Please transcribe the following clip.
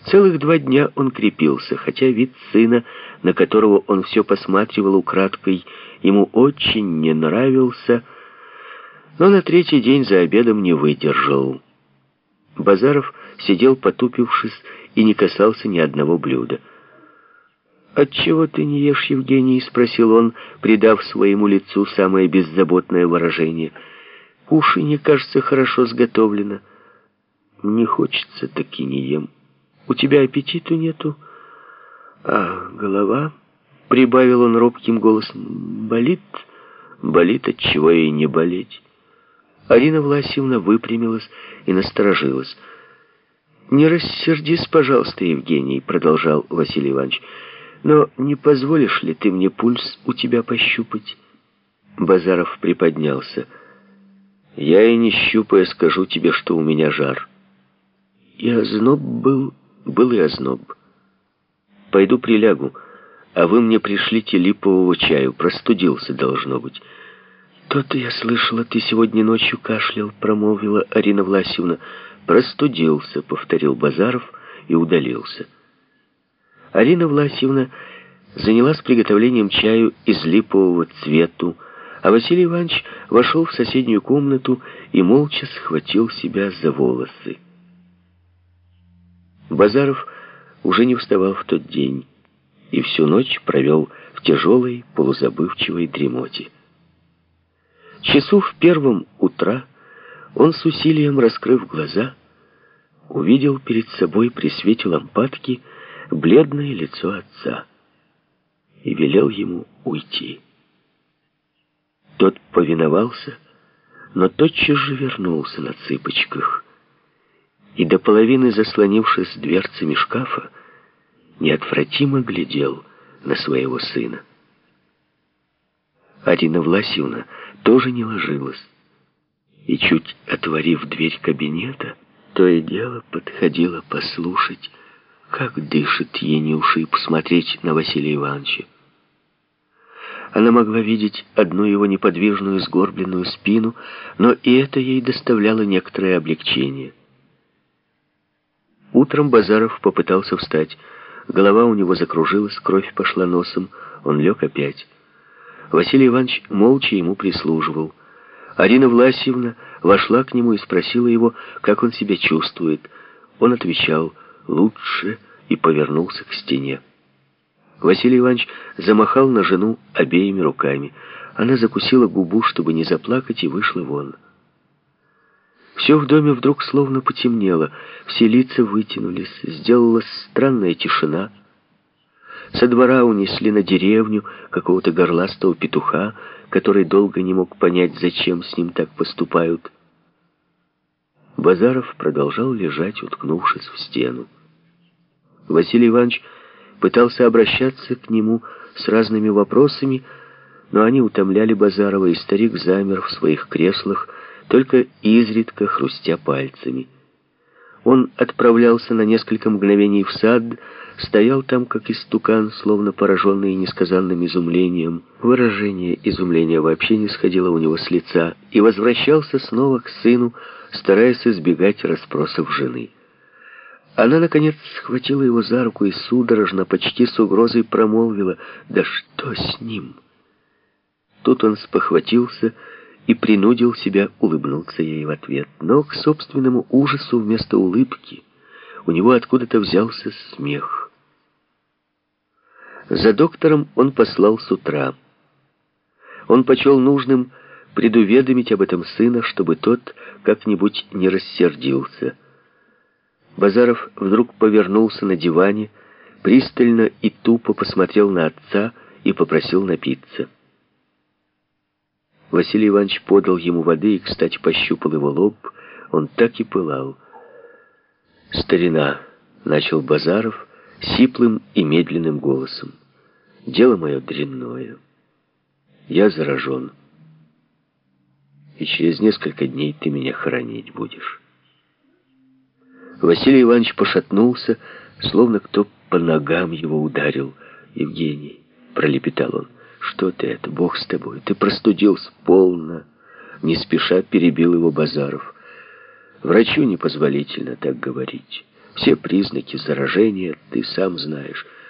Целых 2 дня он крепился, хотя вид сына, на которого он все посматривал украдкой, ему очень не нравился, но на 3-й день за обедом не выдержал. Базаров сидел потупившись и не касался ни одного блюда. «Отчего ты не ешь, Евгений?» — спросил он, придав своему лицу самое беззаботное выражение. «Кушанье, кажется, хорошо сготовлено». «Не хочется, так и не ем. У тебя аппетиту нету?» «А голова?» — прибавил он робким голосом. «Болит?» «Болит, отчего и не болеть». Арина Власьевна выпрямилась и насторожилась. «Не рассердись, пожалуйста, Евгений», — продолжал Василий Иванович. «Но не позволишь ли ты мне пульс у тебя пощупать?» Базаров приподнялся. «Я и не щупая скажу тебе, что у меня жар». И озноб был и озноб. «Пойду прилягу, а вы мне пришлите липового чаю, простудился, должно быть». «То-то я слышала, ты сегодня ночью кашлял», — промолвила Арина Власьевна. «Простудился», — повторил Базаров и удалился. Арина Власьевна занялась приготовлением чаю из липового цвету, а Василий Иванович вошел в соседнюю комнату и молча схватил себя за волосы. Базаров уже не вставал в тот день и всю ночь провел в тяжелой полузабывчивой дремоте. Часу в 1 утра он с усилием, раскрыв глаза, увидел перед собой при свете лампадки бледное лицо отца и велел ему уйти. Тот повиновался, но тотчас же вернулся на цыпочках и, до половины заслонившись дверцами шкафа, неотвратимо глядел на своего сына. Арина Власьевна тоже не ложилась, и, чуть отворив дверь кабинета, то и дело подходила послушать, как дышит Енюша, и посмотреть на Василия Ивановича. Она могла видеть одну его неподвижную сгорбленную спину, но и это ей доставляло некоторое облегчение. Утром Базаров попытался встать. Голова у него закружилась, кровь пошла носом, он лег опять. Василий Иванович молча ему прислуживал. Арина Власьевна вошла к нему и спросила его, как он себя чувствует. Он отвечал «лучше» и повернулся к стене. Василий Иванович замахал на жену обеими руками. Она закусила губу, чтобы не заплакать, и вышла вон. Все в доме вдруг словно потемнело, все лица вытянулись, сделалась странная тишина. Со двора унесли на деревню какого-то горластого петуха, который долго не мог понять, зачем с ним так поступают. Базаров продолжал лежать, уткнувшись в стену. Василий Иванович пытался обращаться к нему с разными вопросами, но они утомляли Базарова, и старик замер в своих креслах, только изредка хрустя пальцами. Он отправлялся на несколько мгновений в сад, стоял там, как истукан, словно пораженный несказанным изумлением. Выражение изумления вообще не сходило у него с лица, и возвращался снова к сыну, стараясь избегать расспросов жены. Она, наконец, схватила его за руку и судорожно, почти с угрозой промолвила: «Да что с ним?» Тут он спохватился и принудил себя улыбнуться ей в ответ. Но к собственному ужасу вместо улыбки у него откуда-то взялся смех. За доктором он послал с утра. Он почел нужным предуведомить об этом сына, чтобы тот как-нибудь не рассердился. Базаров вдруг повернулся на диване, пристально и тупо посмотрел на отца и попросил напиться. Василий Иванович подал ему воды и, кстати, пощупал его лоб. Он так и пылал. «Старина», — начал Базаров сиплым и медленным голосом, — «дело мое дрянное. Я заражен, и через несколько дней ты меня хоронить будешь». Василий Иванович пошатнулся, словно кто по ногам его ударил. «Евгений», — пролепетал он, — «что ты это? Бог с тобой, ты простудился полно». Не спеша перебил его Базаров. «Врачу непозволительно так говорить. Все признаки заражения ты сам знаешь.